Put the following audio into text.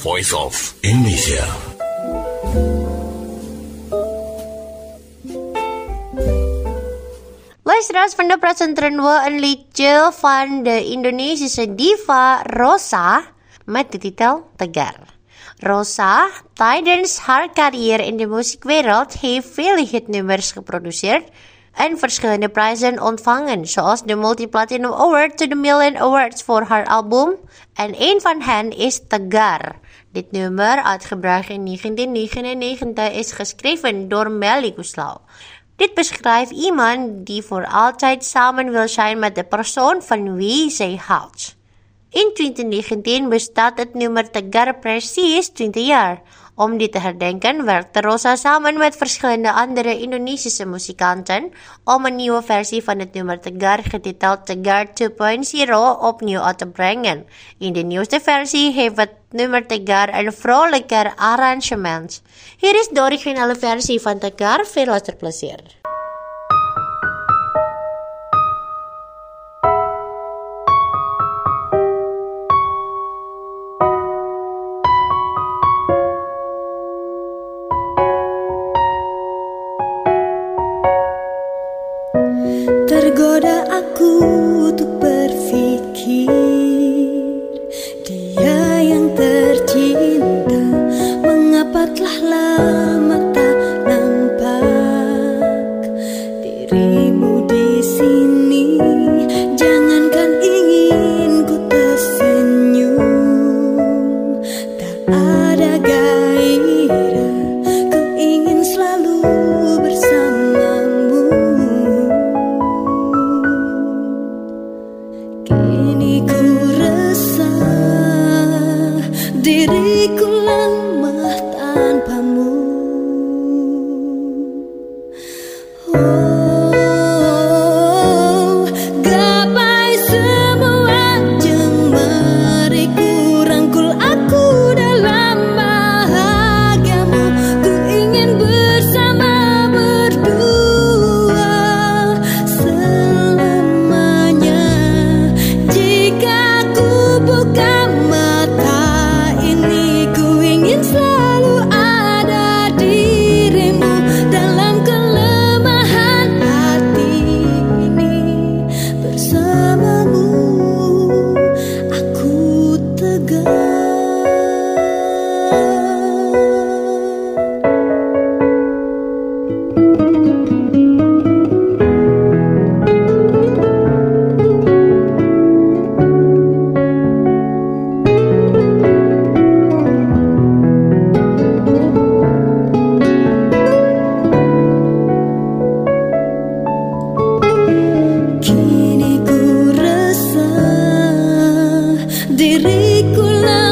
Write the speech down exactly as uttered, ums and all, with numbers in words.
Voice of Indonesia. Luisteraars van de presenteren we een liedje van de Indonesische diva Rosa met de titel Tegar. Rosa, tijdens haar carrière in de muziekwereld, heeft vele hitnummers geproduceerd en verschillende prijzen ontvangen, zoals de Multi-Platinum Award to the Million Awards voor haar album. En een van hen is Tegar. Dit nummer, uitgebracht in negentien negenennegentig, is geschreven door Melly Goeslaw. Dit beschrijft iemand die voor altijd samen wil zijn met de persoon van wie zij houdt. In twintig negentien bestaat het nummer Tegar precies twintig jaar. Om dit te herdenken werkte Rosa samen met verschillende andere Indonesische muzikanten om een nieuwe versie van het nummer Tegar getiteld Tegar twee punt nul opnieuw uit te brengen. In de nieuwste versie heeft het nummer Tegar een vrolijker arrangement. Hier is de originele versie van Tegar. Veel luisterplezier. Tergoda aku untuk berpikir dia yang tercinta, mengapa telah lama tak nampak dirimu di sini. Jangankan ingin ku tersenyum, tak ada gairah, ku ingin selalu bersamamu. Kini ku resah, diriku lemah tanpamu. Oh, gapai semua jemariku, rangkul aku dalam bahagiamu. Ku ingin bersama berdua selamanya. Jika ku buka mata ini, ku ingin selalu ada dirimu dalam kelemahan hati ini. Bersamamu aku tegar. Kini ku resah, diriku